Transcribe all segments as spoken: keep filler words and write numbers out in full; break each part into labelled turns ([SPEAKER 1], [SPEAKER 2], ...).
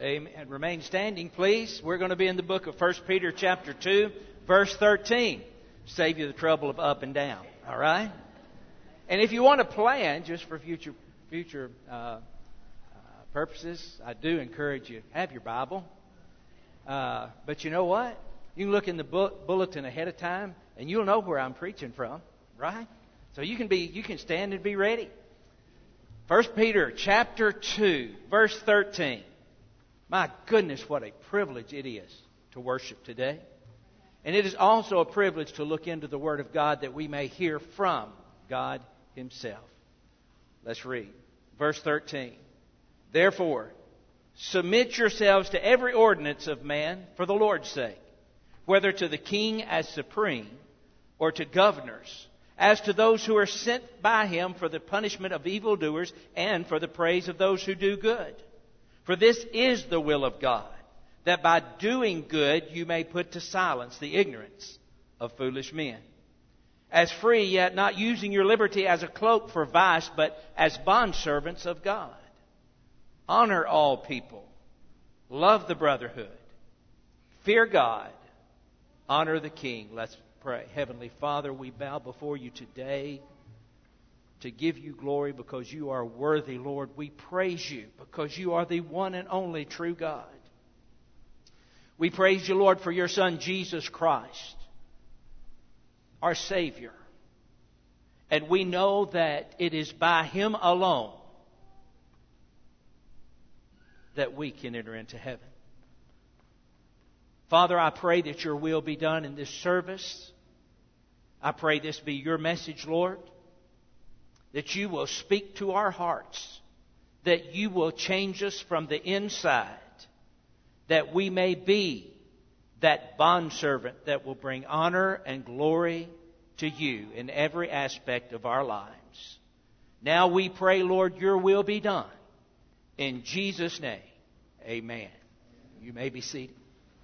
[SPEAKER 1] Amen. Remain standing, please. We're going to be in the book of First Peter chapter two, verse thirteen. Save you the trouble of up and down. All right? And if you want to plan, just for future future uh, uh, purposes, I do encourage you, have your Bible. Uh, but you know what? You can look in the book, bulletin ahead of time, and you'll know where I'm preaching from, right? So you can be, you can stand and be ready. First Peter chapter two, verse thirteen. My goodness, what a privilege it is to worship today. And it is also a privilege to look into the Word of God that we may hear from God Himself. Let's read. Verse thirteen. Therefore, submit yourselves to every ordinance of man for the Lord's sake, whether to the king as supreme or to governors, as to those who are sent by him for the punishment of evildoers and for the praise of those who do good. For this is the will of God, that by doing good you may put to silence the ignorance of foolish men. As free, yet not using your liberty as a cloak for vice, but as bondservants of God. Honor all people. Love the brotherhood. Fear God. Honor the King. Let's pray. Heavenly Father, we bow before you today to give you glory because you are worthy, Lord. We praise you because you are the one and only true God. We praise you, Lord, for your Son, Jesus Christ, our Savior. And we know that it is by Him alone that we can enter into heaven. Father, I pray that your will be done in this service. I pray this be your message, Lord, that you will speak to our hearts, that you will change us from the inside, that we may be that bondservant that will bring honor and glory to you in every aspect of our lives. Now we pray, Lord, your will be done. In Jesus' name, amen. You may be seated.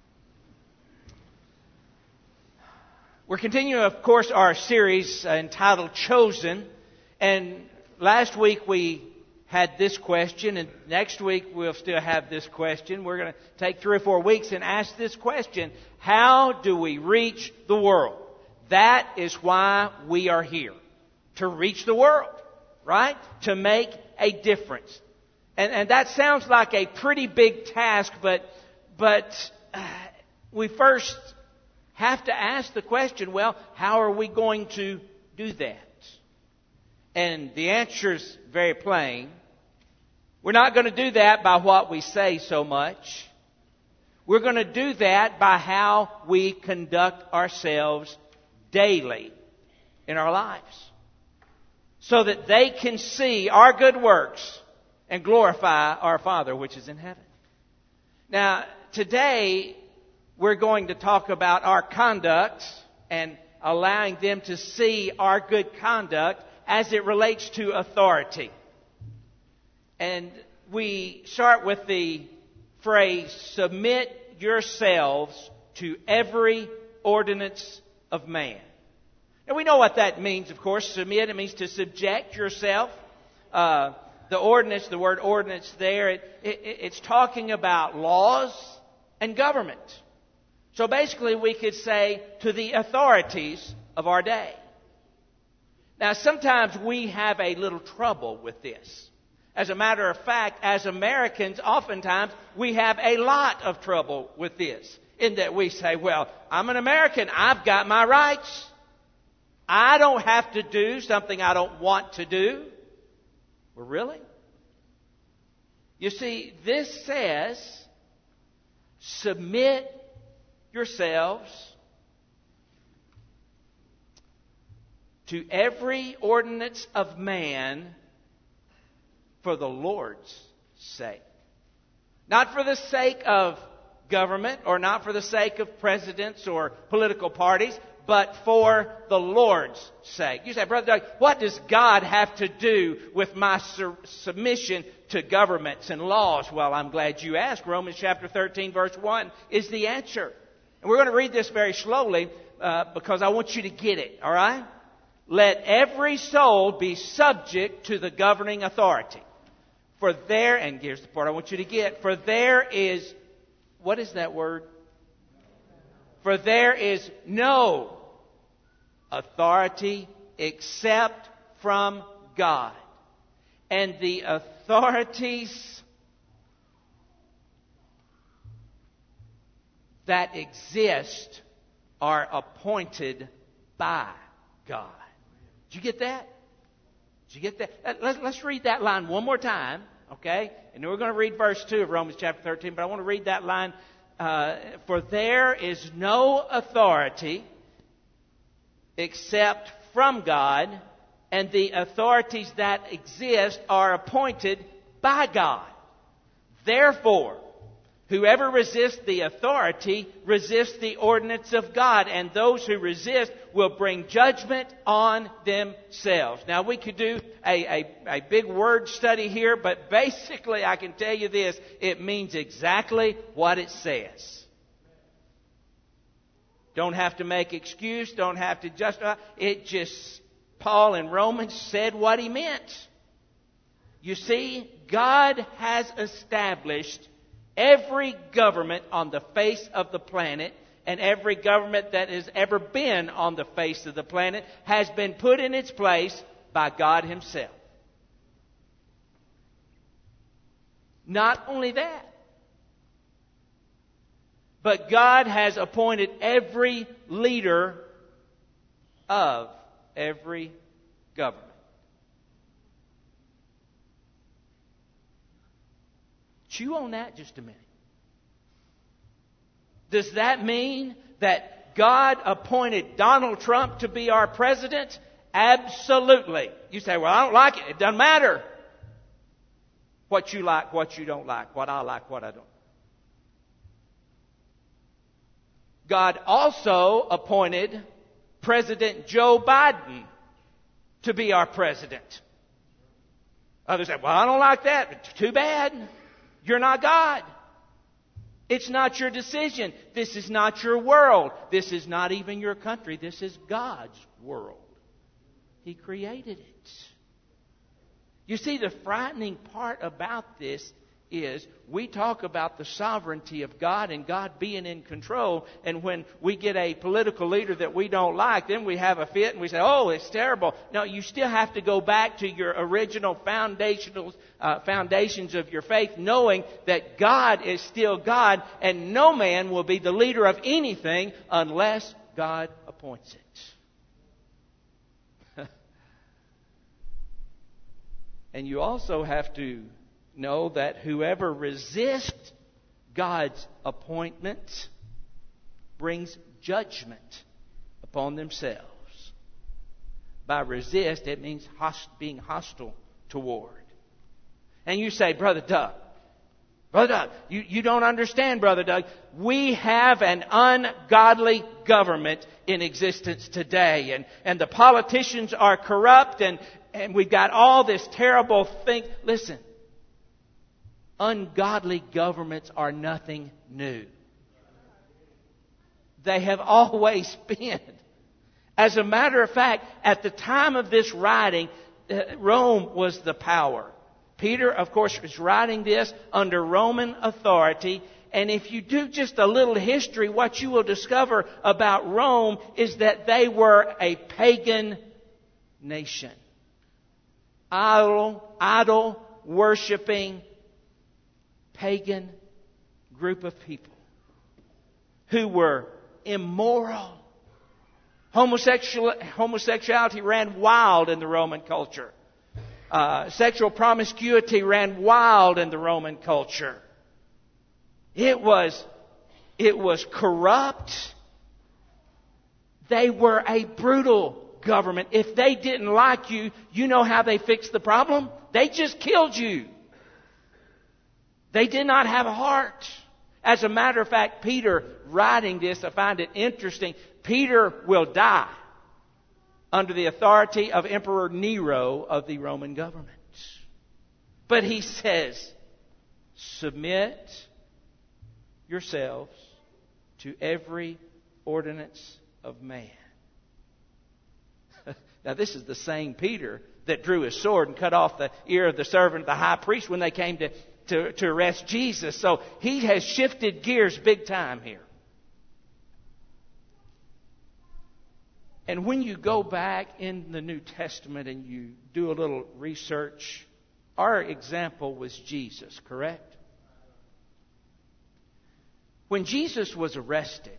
[SPEAKER 1] We're continuing, of course, our series entitled Chosen. And last week we had this question, and next week we'll still have this question. We're going to take three or four weeks and ask this question: how do we reach the world? That is why we are here. To reach the world, right? To make a difference. And, and that sounds like a pretty big task, but, but uh, we first have to ask the question, well, how are we going to do that? And the answer is very plain. We're not going to do that by what we say so much. We're going to do that by how we conduct ourselves daily in our lives, so that they can see our good works and glorify our Father which is in heaven. Now, today we're going to talk about our conduct and allowing them to see our good conduct as it relates to authority. And we start with the phrase, submit yourselves to every ordinance of man. And we know what that means, of course. Submit, it means to subject yourself. Uh, the ordinance, the word ordinance there, it, it, it's talking about laws and government. So basically we could say to the authorities of our day. Now sometimes we have a little trouble with this. As a matter of fact, as Americans, oftentimes we have a lot of trouble with this. In that we say, well, I'm an American, I've got my rights. I don't have to do something I don't want to do. Well, really? You see, this says, submit yourselves to every ordinance of man for the Lord's sake. Not for the sake of government, or not for the sake of presidents or political parties, but for the Lord's sake. You say, Brother Doug, what does God have to do with my su- submission to governments and laws? Well, I'm glad you asked. Romans chapter thirteen, verse one is the answer. And we're going to read this very slowly uh, because I want you to get it, all right? Let every soul be subject to the governing authority. For there, and here's the part I want you to get, for there is, what is that word? For there is no authority except from God. And the authorities that exist are appointed by God. Did you get that? Did you get that? Let's, let's read that line one more time, okay? And then we're going to read verse two of Romans chapter thirteen, but I want to read that line. Uh, For there is no authority except from God, and the authorities that exist are appointed by God. Therefore, whoever resists the authority resists the ordinance of God, and those who resist will bring judgment on themselves. Now, we could do a, a, a big word study here, but basically I can tell you this, it means exactly what it says. Don't have to make excuse, don't have to justify. It just, Paul in Romans said what he meant. You see, God has established every government on the face of the planet, and every government that has ever been on the face of the planet has been put in its place by God Himself. Not only that, but God has appointed every leader of every government. Chew on that just a minute. Does that mean that God appointed Donald Trump to be our president? Absolutely. You say, well, I don't like it. It doesn't matter what you like, what you don't like, what I like, what I don't. God also appointed President Joe Biden to be our president. Others say, well, I don't like that. It's too bad. You're not God. It's not your decision. This is not your world. This is not even your country. This is God's world. He created it. You see, the frightening part about this is we talk about the sovereignty of God and God being in control, and when we get a political leader that we don't like, then we have a fit and we say, oh, it's terrible. No, you still have to go back to your original foundational uh, foundations of your faith, knowing that God is still God, and no man will be the leader of anything unless God appoints it. And you also have to know that whoever resists God's appointment brings judgment upon themselves. By resist, it means host, being hostile toward. And you say, Brother Doug, Brother Doug, you, you don't understand, Brother Doug. We have an ungodly government in existence today. And, and the politicians are corrupt, and, and we've got all this terrible thing. Listen. Ungodly governments are nothing new. They have always been. As a matter of fact, at the time of this writing, Rome was the power. Peter, of course, is writing this under Roman authority. And if you do just a little history, what you will discover about Rome is that they were a pagan nation. Idol, idol worshiping pagan group of people who were immoral. Homosexual, homosexuality ran wild in the Roman culture. Uh, sexual promiscuity ran wild in the Roman culture. It was, it was corrupt. They were a brutal government. If they didn't like you, you know how they fixed the problem? They just killed you. They did not have a heart. As a matter of fact, Peter, writing this, I find it interesting. Peter will die under the authority of Emperor Nero of the Roman government. But he says, submit yourselves to every ordinance of man. Now, this is the same Peter that drew his sword and cut off the ear of the servant of the high priest when they came to, to, to arrest Jesus. So he has shifted gears big time here. And when you go back in the New Testament and you do a little research, our example was Jesus, correct? When Jesus was arrested,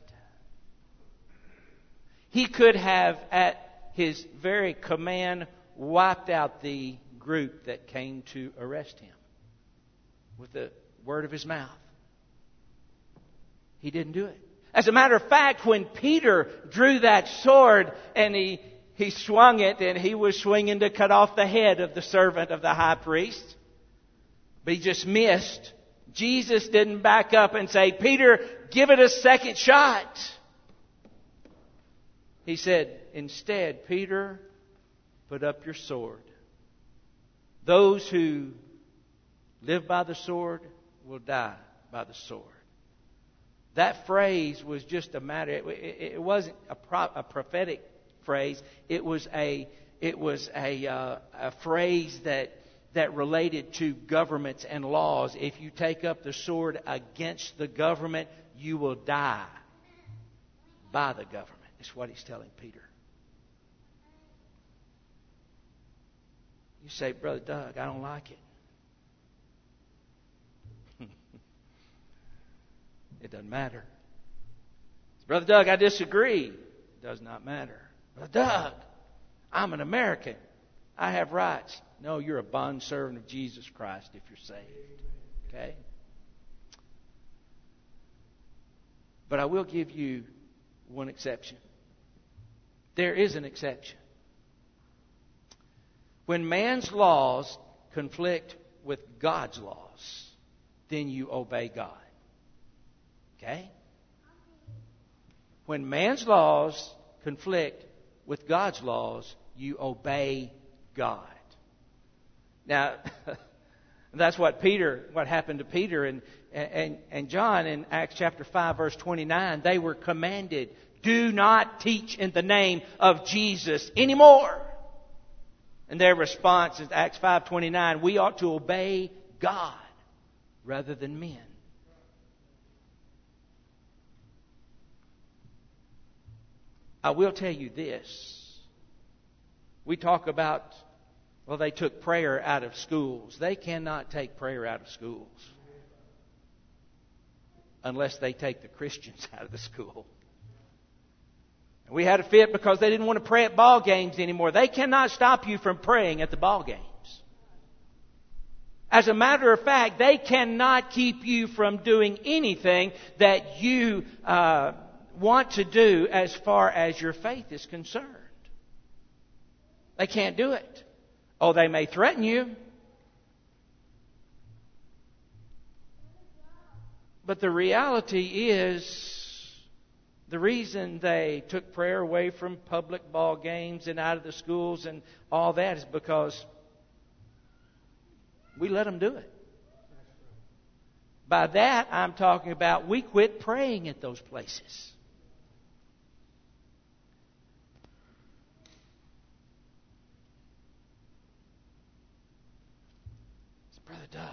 [SPEAKER 1] he could have, at his very command, wiped out the group that came to arrest him with the word of his mouth. He didn't do it. As a matter of fact, when Peter drew that sword and he, he swung it, and he was swinging to cut off the head of the servant of the high priest, but he just missed. Jesus didn't back up and say, Peter, give it a second shot. He said, instead, Peter, put up your sword. Those who live by the sword will die by the sword. That phrase was just a matter. It, it, it wasn't a, pro, a prophetic phrase. It was a it was a uh, a phrase that that related to governments and laws. If you take up the sword against the government, you will die by the government. Is what he's telling Peter. You say, Brother Doug, I don't like it. It doesn't matter. Brother Doug, I disagree. It does not matter. Brother Doug, I'm an American. I have rights. No, you're a bondservant of Jesus Christ if you're saved. Okay? But I will give you one exception. There is an exception. When man's laws conflict with God's laws, then you obey God. Okay? When man's laws conflict with God's laws, you obey God. Now, that's what Peter, what happened to Peter and, and, and John in Acts chapter five, verse twenty-nine. They were commanded, do not teach in the name of Jesus anymore. And their response is Acts five twenty-nine, we ought to obey God rather than men. I will tell you this. We talk about, well, they took prayer out of schools. They cannot take prayer out of schools unless they take the Christians out of the school. And we had a fit because they didn't want to pray at ball games anymore. They cannot stop you from praying at the ball games. As a matter of fact, they cannot keep you from doing anything that you uh, want to do as far as your faith is concerned. They can't do it. Oh, they may threaten you. But the reality is, the reason they took prayer away from public ball games and out of the schools and all that is because we let them do it. By that, I'm talking about we quit praying at those places. Brother Doug,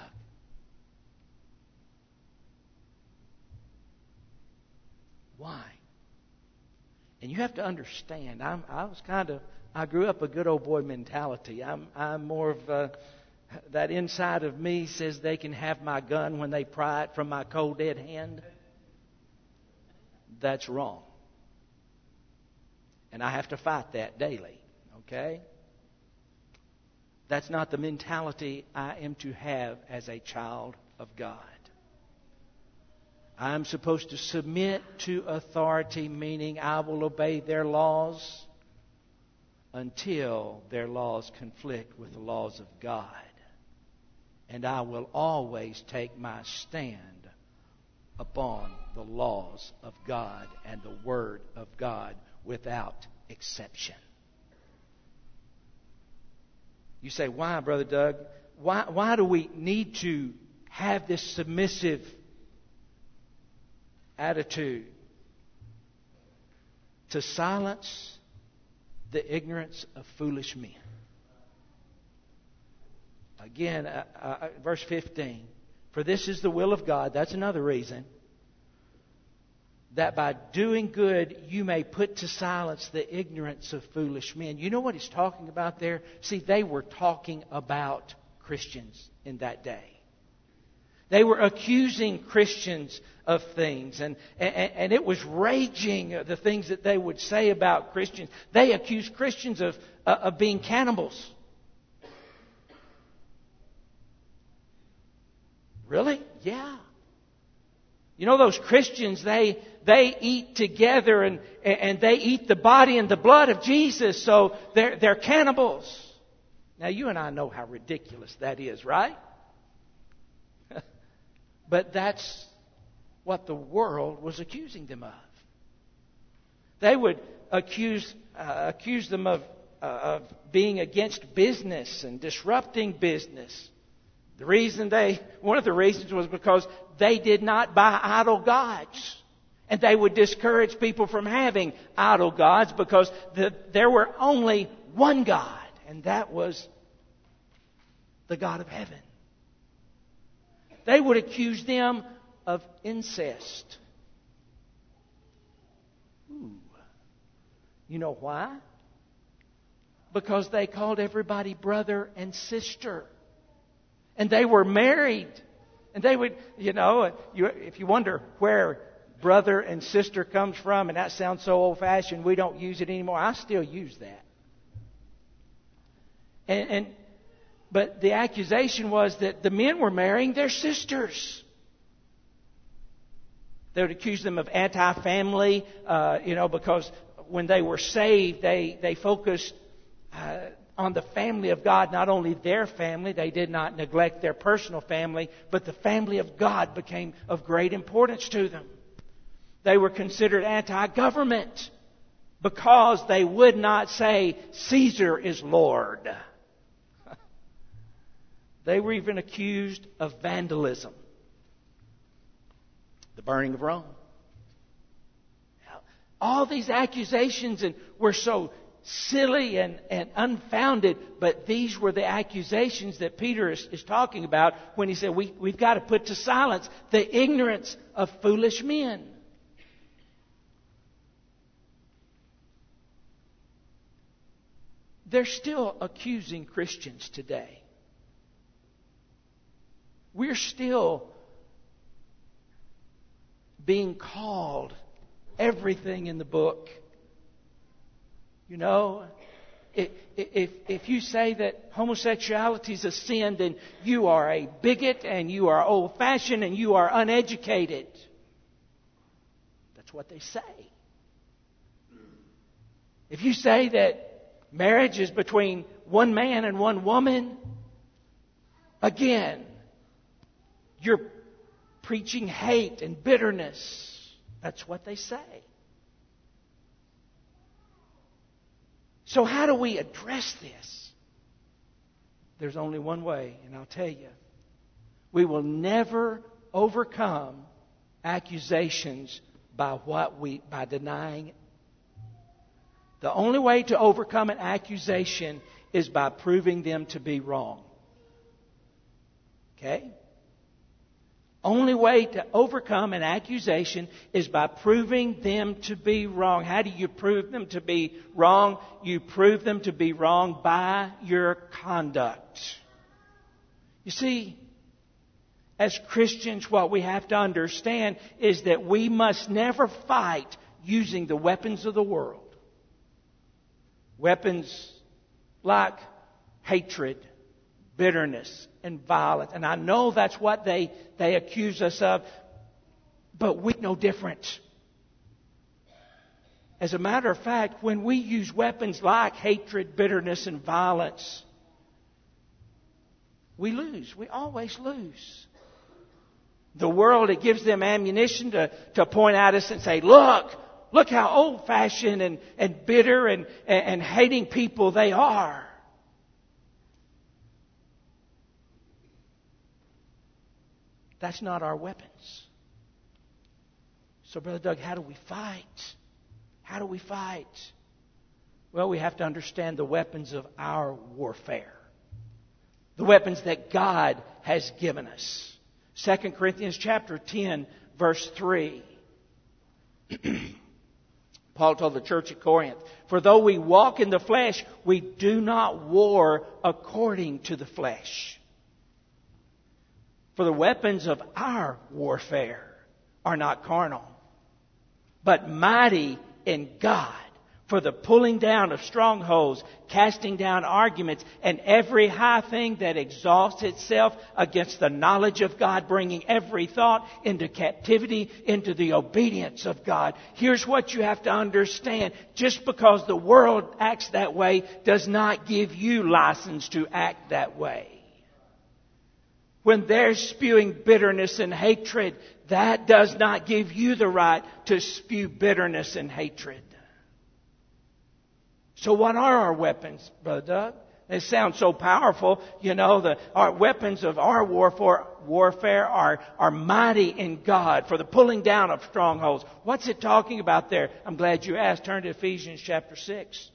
[SPEAKER 1] why? And you have to understand, I'm, I was kind of, I grew up a good old boy mentality. I'm, I'm more of a, that inside of me says they can have my gun when they pry it from my cold dead hand. That's wrong. And I have to fight that daily, okay? That's not the mentality I am to have as a child of God. I'm supposed to submit to authority, meaning I will obey their laws until their laws conflict with the laws of God. And I will always take my stand upon the laws of God and the Word of God without exception. You say, why, Brother Doug? Why, why do we need to have this submissive attitude? To silence the ignorance of foolish men. Again, uh, uh, verse fifteen. For this is the will of God. That's another reason. That by doing good you may put to silence the ignorance of foolish men. You know what he's talking about there? See, they were talking about Christians in that day. They were accusing Christians of things, and, and, and it was raging, the things that they would say about Christians. They accused Christians of, uh, of being cannibals. Really? Yeah. You know, those Christians, they they eat together and, and they eat the body and the blood of Jesus, so they're, they're cannibals. Now, you and I know how ridiculous that is, right? But that's what the world was accusing them of. They would accuse uh, accuse them of, uh, of being against business and disrupting business. The reason they, one of the reasons was because they did not buy idol gods. And they would discourage people from having idol gods because the, there were only one God, and that was the God of heaven. They would accuse them of incest. Ooh. You know why? Because they called everybody brother and sister. And they were married. And they would, you know, you, if you wonder where brother and sister comes from, and that sounds so old-fashioned, we don't use it anymore. I still use that. And, and but the accusation was that the men were marrying their sisters. They would accuse them of anti-family, uh, you know, because when they were saved, they they focused uh, on the family of God, not only their family. They did not neglect their personal family, but the family of God became of great importance to them. They were considered anti-government because they would not say, Caesar is Lord. They were even accused of vandalism, the burning of Rome. All these accusations and were so silly and, and unfounded, but these were the accusations that Peter is, is talking about when he said we, we've got to put to silence the ignorance of foolish men. They're still accusing Christians today. We're still being called everything in the book. You know, if, if, if you say that homosexuality is a sin, then you are a bigot and you are old-fashioned and you are uneducated. That's what they say. If you say that marriage is between one man and one woman, again, you're preaching hate and bitterness. That's what they say. So how do we address this? There's only one way, and I'll tell you. We will never overcome accusations by what we by denying it. The only way to overcome an accusation is by proving them to be wrong. Okay? Only way to overcome an accusation is by proving them to be wrong. How do you prove them to be wrong? You prove them to be wrong by your conduct. You see, as Christians, what we have to understand is that we must never fight using the weapons of the world. Weapons like hatred, bitterness, and violence. And I know that's what they, they accuse us of, but we know different. As a matter of fact, when we use weapons like hatred, bitterness, and violence, we lose. We always lose. The world, it gives them ammunition to, to point at us and say, look, look how old-fashioned and, and bitter and, and, and hating people they are. That's not our weapons. So, Brother Doug, how do we fight? How do we fight? Well, we have to understand the weapons of our warfare. The weapons that God has given us. Second Corinthians chapter ten, verse three. Paul told the church at Corinth, "For though we walk in the flesh, we do not war according to the flesh. For the weapons of our warfare are not carnal, but mighty in God, for the pulling down of strongholds, casting down arguments, and every high thing that exalts itself against the knowledge of God, bringing every thought into captivity, into the obedience of God." Here's what you have to understand. Just because the world acts that way does not give you license to act that way. When they're spewing bitterness and hatred, that does not give you the right to spew bitterness and hatred. So what are our weapons, Brother Doug? They sound so powerful. You know, the our weapons of our warfare, warfare are, are mighty in God for the pulling down of strongholds. What's it talking about there? I'm glad you asked. Turn to Ephesians chapter six.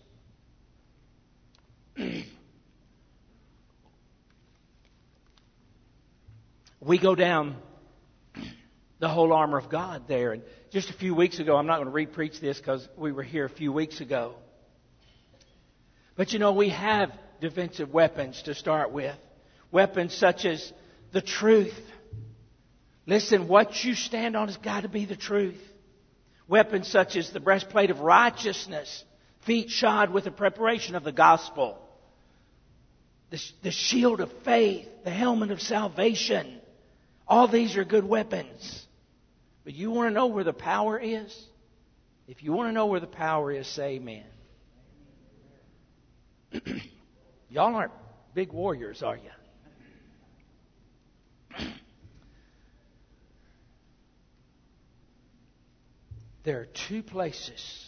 [SPEAKER 1] We go down the whole armor of God there. And just a few weeks ago, I'm not going to re-preach this because we were here a few weeks ago. But you know, we have defensive weapons to start with. Weapons such as the truth. Listen, what you stand on has got to be the truth. Weapons such as the breastplate of righteousness, feet shod with the preparation of the gospel, the, the shield of faith, the helmet of salvation. All these are good weapons. But you want to know where the power is? If you want to know where the power is, say amen. Y'all aren't big warriors, are you? There are two places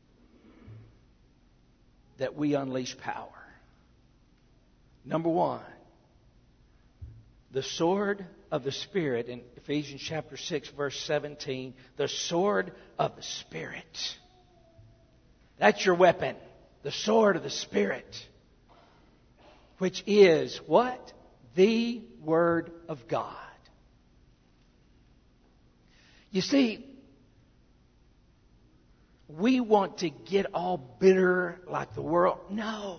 [SPEAKER 1] that we unleash power. Number one, the sword of the Spirit in Ephesians chapter six, verse seventeen. The sword of the Spirit. That's your weapon. The sword of the Spirit, which is what? The Word of God. You see, we want to get all bitter like the world. No.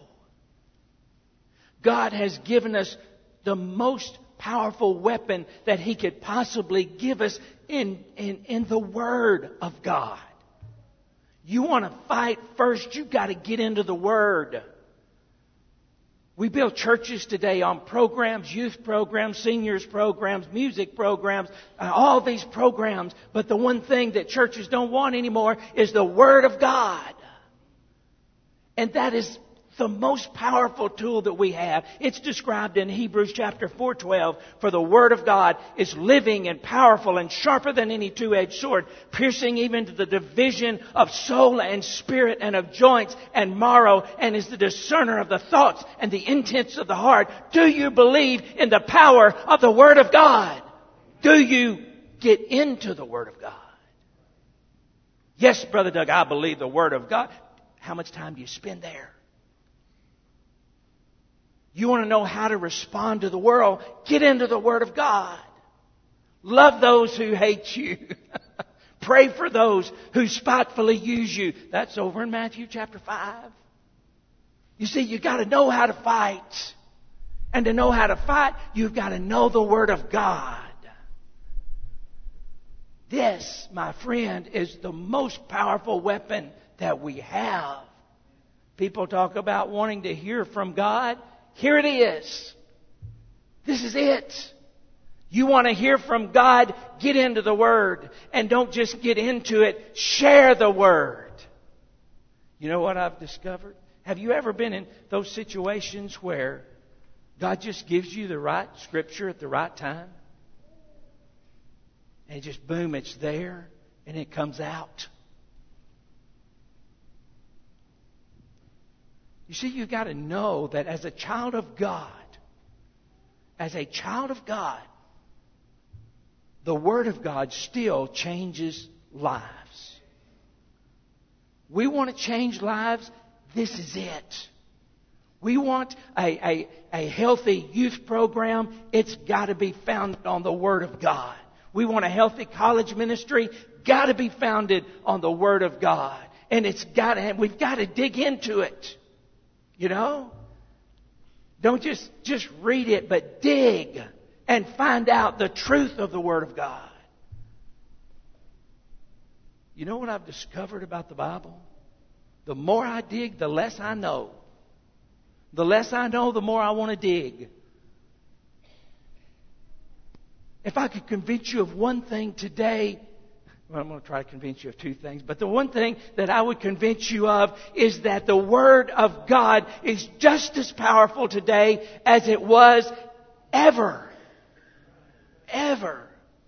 [SPEAKER 1] God has given us the most powerful weapon that He could possibly give us in, in, in the Word of God. You want to fight first, you've got to get into the Word. We build churches today on programs, youth programs, seniors programs, music programs, uh, all these programs. But the one thing that churches don't want anymore is the Word of God. And that is the most powerful tool that we have. It's described in Hebrews chapter four twelve. For the Word of God is living and powerful and sharper than any two-edged sword, piercing even to the division of soul and spirit and of joints and marrow, and is the discerner of the thoughts and the intents of the heart. Do you believe in the power of the Word of God? Do you get into the Word of God? Yes, Brother Doug, I believe the Word of God. How much time do you spend there? You want to know how to respond to the world? Get into the Word of God. Love those who hate you. Pray for those who spitefully use you. That's over in Matthew chapter five. You see, you've got to know how to fight. And to know how to fight, you've got to know the Word of God. This, my friend, is the most powerful weapon that we have. People talk about wanting to hear from God. Here it is. This is it. You want to hear from God, get into the Word. And don't just get into it, share the Word. You know what I've discovered? Have you ever been in those situations where God just gives you the right Scripture at the right time? And just boom, it's there and it comes out. You see, you've got to know that as a child of God, as a child of God, the Word of God still changes lives. We want to change lives. This is it. We want a, a, a healthy youth program. It's got to be founded on the Word of God. We want a healthy college ministry. Got to be founded on the Word of God. And it's got to, we've got to dig into it. You know? Don't just, just read it, but dig and find out the truth of the Word of God. You know what I've discovered about the Bible? The more I dig, the less I know. The less I know, the more I want to dig. If I could convince you of one thing today, well, I'm going to try to convince you of two things, but the one thing that I would convince you of is that the Word of God is just as powerful today as it was ever. Ever.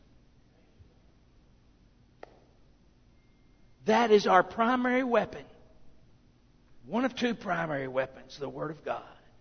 [SPEAKER 1] That is our primary weapon. One of two primary weapons, the Word of God.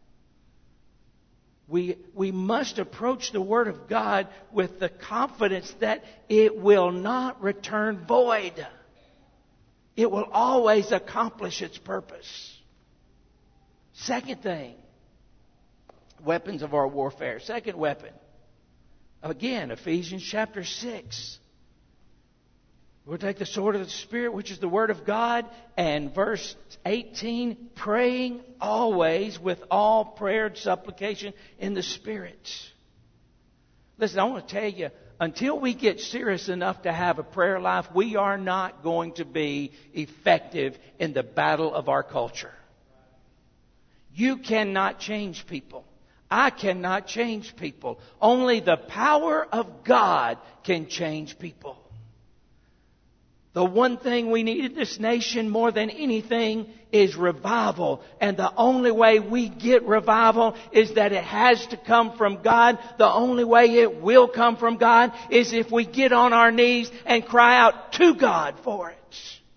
[SPEAKER 1] We, we must approach the Word of God with the confidence that it will not return void. It will always accomplish its purpose. Second thing, weapons of our warfare. Second weapon, again, Ephesians chapter six. We'll take the sword of the Spirit, which is the Word of God, and verse eighteen, praying always with all prayer and supplication in the Spirit. Listen, I want to tell you, until we get serious enough to have a prayer life, we are not going to be effective in the battle of our culture. You cannot change people. I cannot change people. Only the power of God can change people. The one thing we need in this nation more than anything is revival. And the only way we get revival is that it has to come from God. The only way it will come from God is if we get on our knees and cry out to God for it.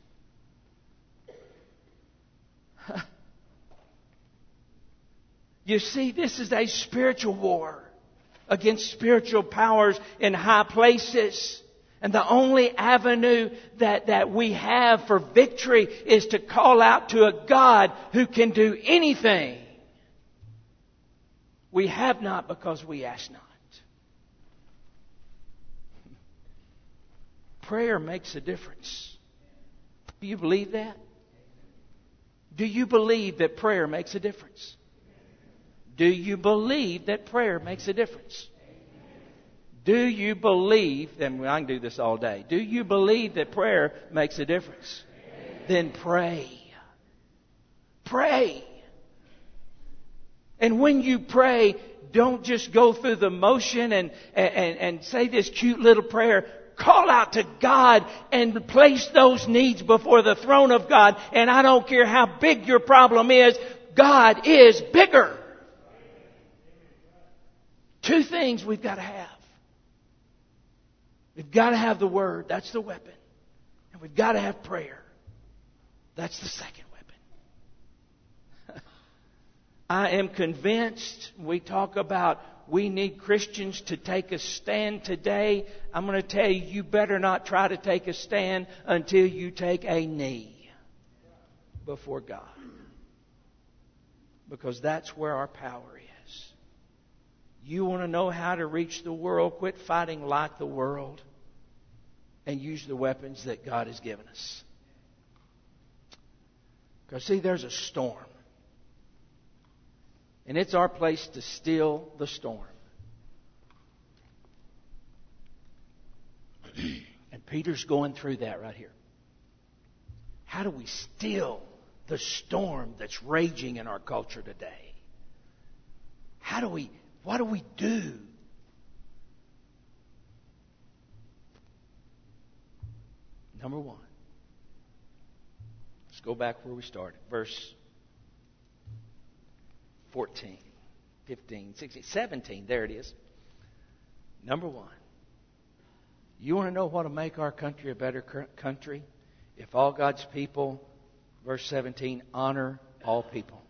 [SPEAKER 1] You see, this is a spiritual war against spiritual powers in high places. And the only avenue that, that we have for victory is to call out to a God who can do anything. We have not because we ask not. Prayer makes a difference. Do you believe that? Do you believe that prayer makes a difference? Do you believe that prayer makes a difference? Do you believe, and I can do this all day, do you believe that prayer makes a difference? Amen. Then pray. Pray. And when you pray, don't just go through the motion and, and, and say this cute little prayer. Call out to God and place those needs before the throne of God. And I don't care how big your problem is, God is bigger. Two things we've got to have. We've got to have the Word. That's the weapon. And we've got to have prayer. That's the second weapon. I am convinced, we talk about we need Christians to take a stand today. I'm going to tell you, you better not try to take a stand until you take a knee before God. Because that's where our power is. You want to know how to reach the world? Quit fighting like the world. And use the weapons that God has given us. Because see, there's a storm. And it's our place to still the storm. And Peter's going through that right here. How do we still the storm that's raging in our culture today? How do we, what do we do? Number one. Let's go back where we started. Verse fourteen, fifteen, sixteen, seventeen. There it is. Number one. You want to know what will make our country a better country? If all God's people, verse seventeen, honor all people.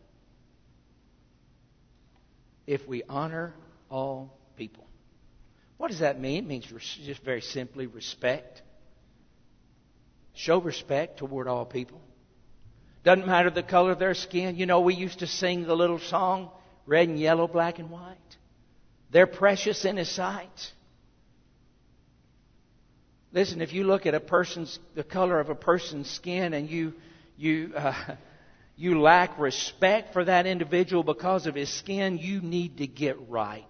[SPEAKER 1] If we honor all people. What does that mean? It means just very simply respect. Show respect toward all people. Doesn't matter the color of their skin. You know, we used to sing the little song, red and yellow, black and white. They're precious in His sight. Listen, if you look at a person's, the color of a person's skin and you, you, uh, you lack respect for that individual because of his skin, you need to get right.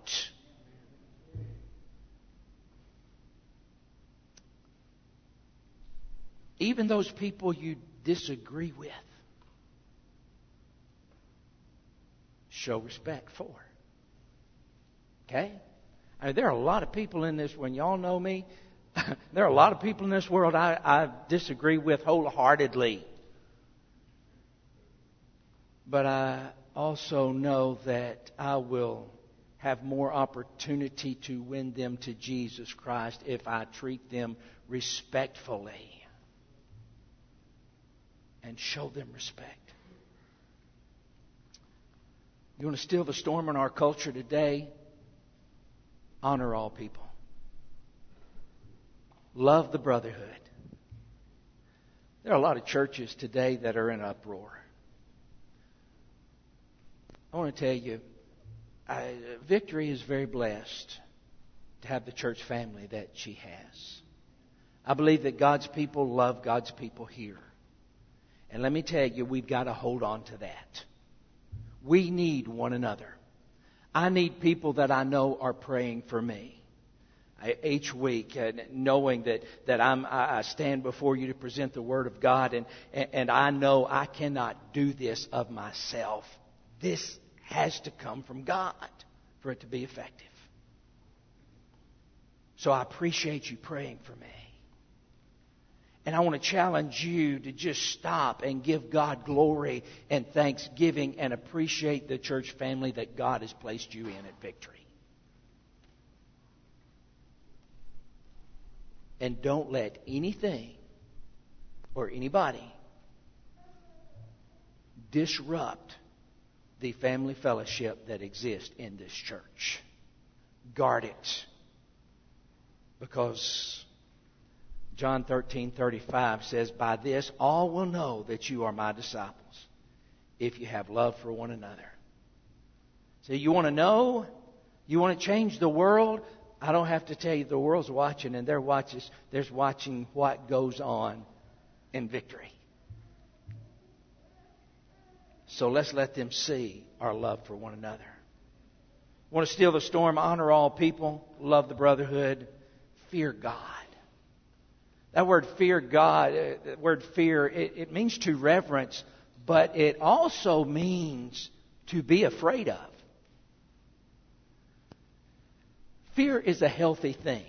[SPEAKER 1] Even those people you disagree with, show respect for. Okay? I mean, there are a lot of people in this, when y'all know me, there are a lot of people in this world I, I disagree with wholeheartedly. But I also know that I will have more opportunity to win them to Jesus Christ if I treat them respectfully and show them respect. You want to still the storm in our culture today? Honor all people. Love the brotherhood. There are a lot of churches today that are in uproar. I want to tell you, I, Victory is very blessed to have the church family that she has. I believe that God's people love God's people here. And let me tell you, we've got to hold on to that. We need one another. I need people that I know are praying for me. I, each week, uh, knowing that, that I'm, I stand before you to present the Word of God, and, and I know I cannot do this of myself. This has to come from God for it to be effective. So I appreciate you praying for me. And I want to challenge you to just stop and give God glory and thanksgiving and appreciate the church family that God has placed you in at Victory. And don't let anything or anybody disrupt the family fellowship that exists in this church. Guard it. Because John thirteen thirty-five says, "By this all will know that you are my disciples, if you have love for one another." So you want to know? You want to change the world? I don't have to tell you, the world's watching, and they're watching, they're watching what goes on in Victory. So let's let them see our love for one another. Want to steal the storm? Honor all people. Love the brotherhood. Fear God. That word fear God, uh, the word fear, it, it means to reverence, but it also means to be afraid of. Fear is a healthy thing.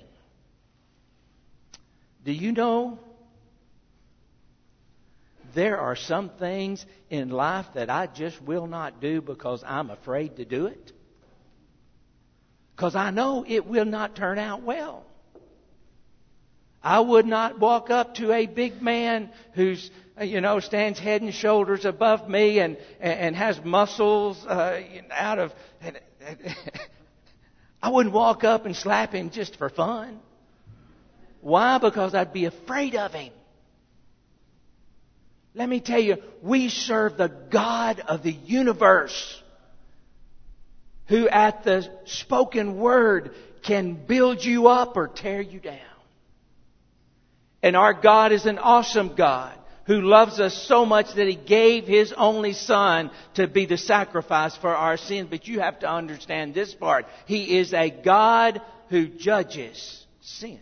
[SPEAKER 1] Do you know there are some things in life that I just will not do because I'm afraid to do it? Because I know it will not turn out well. I would not walk up to a big man who's, you know, stands head and shoulders above me and, and has muscles uh, out of... I wouldn't walk up and slap him just for fun. Why? Because I'd be afraid of him. Let me tell you, we serve the God of the universe, who at the spoken word can build you up or tear you down. And our God is an awesome God who loves us so much that He gave His only Son to be the sacrifice for our sins. But you have to understand this part. He is a God who judges sin.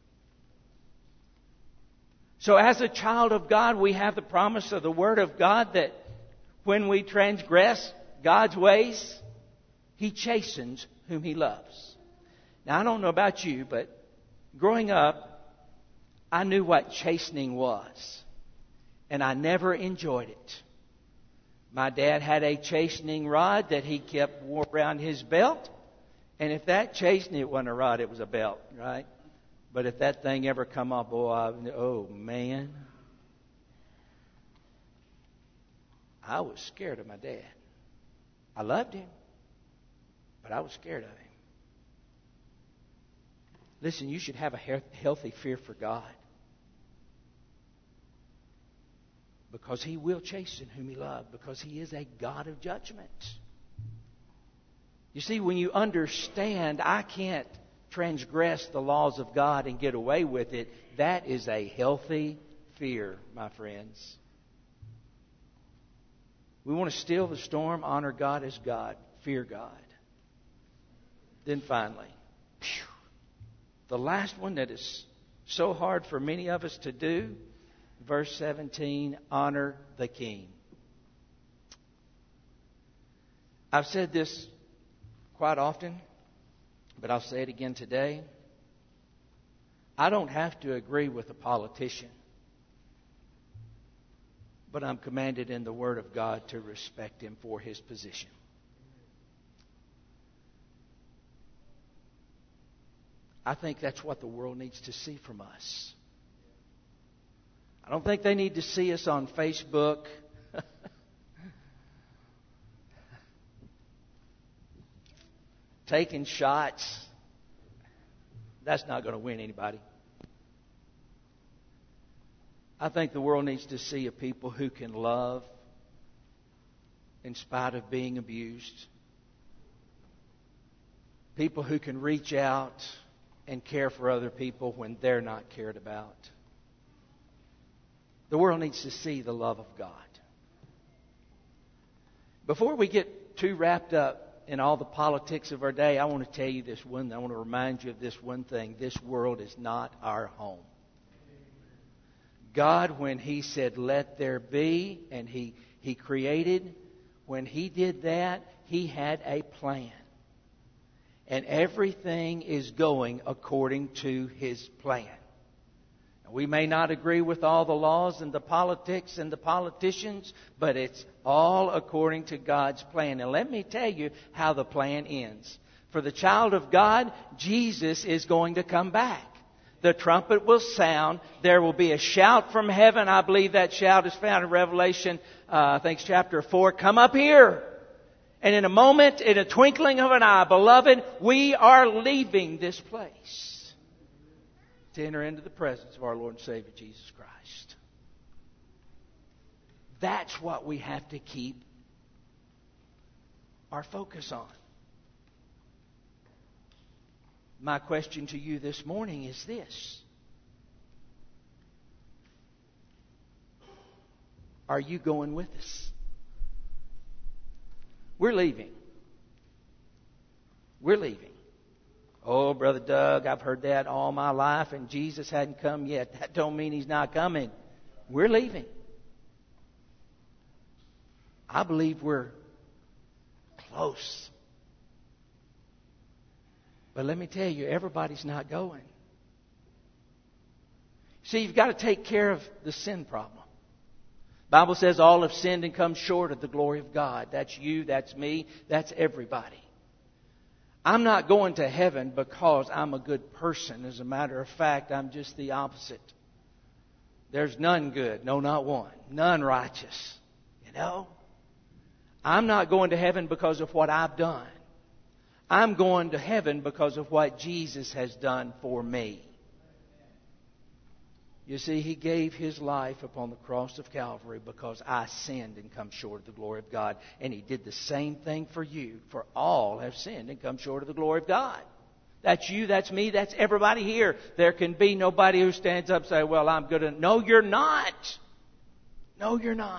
[SPEAKER 1] So as a child of God, we have the promise of the Word of God that when we transgress God's ways, He chastens whom He loves. Now, I don't know about you, but growing up, I knew what chastening was. And I never enjoyed it. My dad had a chastening rod that he kept wore around his belt. And if that chastened, it wasn't a rod, it was a belt, right? But if that thing ever come up, boy, I, oh man. I was scared of my dad. I loved him, but I was scared of him. Listen, you should have a healthy fear for God. Because He will chasten whom He loves. Because He is a God of judgment. You see, when you understand I can't transgress the laws of God and get away with it, that is a healthy fear, my friends. We want to still the storm, honor God as God, fear God. Then finally, whew, the last one that is so hard for many of us to do, verse seventeen, honor the King. I've said this quite often, but I'll say it again today. I don't have to agree with a politician, but I'm commanded in the Word of God to respect him for his position. I think that's what the world needs to see from us. I don't think they need to see us on Facebook taking shots. That's not going to win anybody. I think the world needs to see a people who can love in spite of being abused. People who can reach out and care for other people when they're not cared about. The world needs to see the love of God. Before we get too wrapped up in all the politics of our day, I want to tell you this one. I want to remind you of this one thing. This world is not our home. God, when He said, let there be, and He, he created, when He did that, He had a plan. And everything is going according to His plan. We may not agree with all the laws and the politics and the politicians, but it's all according to God's plan. And let me tell you how the plan ends. For the child of God, Jesus is going to come back. The trumpet will sound. There will be a shout from heaven. I believe that shout is found in Revelation, uh, I think it's chapter four. Come up here. And in a moment, in a twinkling of an eye, beloved, we are leaving this place to enter into the presence of our Lord and Savior, Jesus Christ. That's what we have to keep our focus on. My question to you this morning is this. Are you going with us? We're leaving. We're leaving. Oh, Brother Doug, I've heard that all my life and Jesus hadn't come yet. That don't mean He's not coming. We're leaving. I believe we're close. But let me tell you, everybody's not going. See, you've got to take care of the sin problem. The Bible says all have sinned and come short of the glory of God. That's you, that's me, that's everybody. I'm not going to heaven because I'm a good person. As a matter of fact, I'm just the opposite. There's none good. No, not one. None righteous. You know? I'm not going to heaven because of what I've done. I'm going to heaven because of what Jesus has done for me. You see, He gave His life upon the cross of Calvary because I sinned and come short of the glory of God. And He did the same thing for you. For all have sinned and come short of the glory of God. That's you, that's me, that's everybody here. There can be nobody who stands up and says, well, I'm good. At... No, you're not. No, you're not.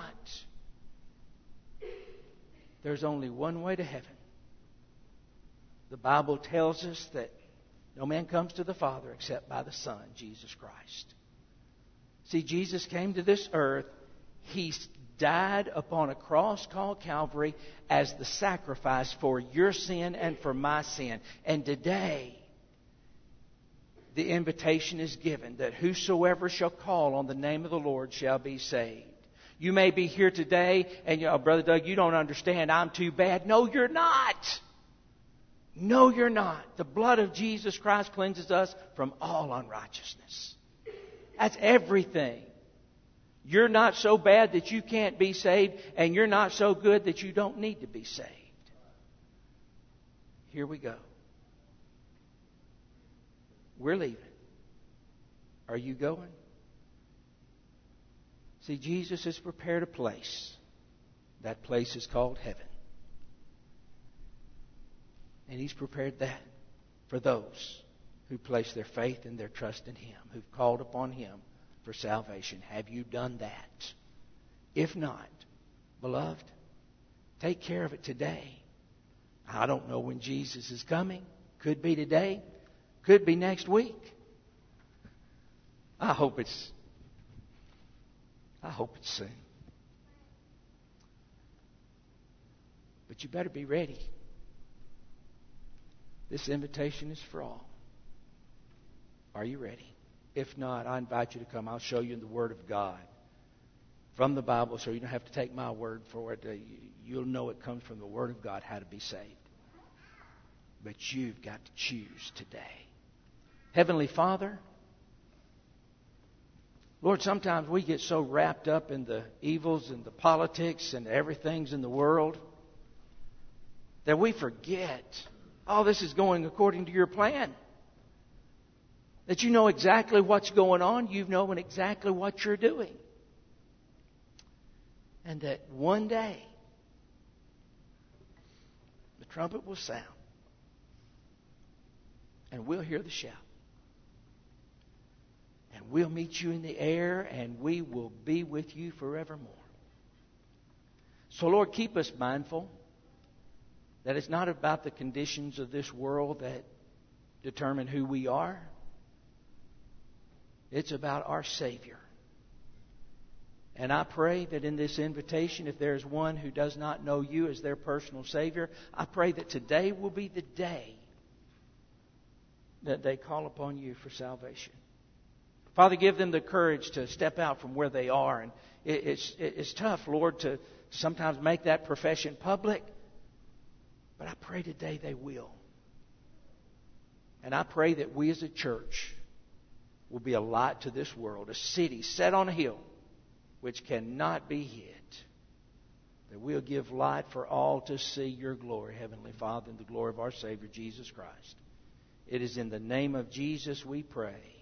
[SPEAKER 1] There's only one way to heaven. The Bible tells us that no man comes to the Father except by the Son, Jesus Christ. See, Jesus came to this earth. He died upon a cross called Calvary as the sacrifice for your sin and for my sin. And today, the invitation is given that whosoever shall call on the name of the Lord shall be saved. You may be here today and, you know, Brother Doug, you don't understand. I'm too bad. No, you're not. No, you're not. The blood of Jesus Christ cleanses us from all unrighteousness. That's everything. You're not so bad that you can't be saved, and you're not so good that you don't need to be saved. Here we go. We're leaving. Are you going? See, Jesus has prepared a place. That place is called heaven. And He's prepared that for those who place their faith and their trust in Him, who've called upon Him for salvation. Have you done that? If not, beloved, take care of it today. I don't know when Jesus is coming. Could be today. Could be next week. I hope it's I hope it's soon. But you better be ready. This invitation is for all. Are you ready? If not, I invite you to come. I'll show you in the Word of God from the Bible, so you don't have to take my word for it. You'll know it comes from the Word of God how to be saved. But you've got to choose today. Heavenly Father, Lord, sometimes we get so wrapped up in the evils and the politics and everything's in the world that we forget all this is going according to your plan. That you know exactly what's going on. You know exactly what you're doing. And that one day the trumpet will sound and we'll hear the shout. And we'll meet you in the air and we will be with you forevermore. So Lord, keep us mindful that it's not about the conditions of this world that determine who we are. It's about our Savior. And I pray that in this invitation, if there's one who does not know you as their personal Savior, I pray that today will be the day that they call upon you for salvation. Father, give them the courage to step out from where they are. And it's, it's tough, Lord, to sometimes make that profession public. But I pray today they will. And I pray that we as a church will be a light to this world, a city set on a hill which cannot be hid. That we'll give light for all to see your glory, Heavenly Father, and the glory of our Savior, Jesus Christ. It is in the name of Jesus we pray.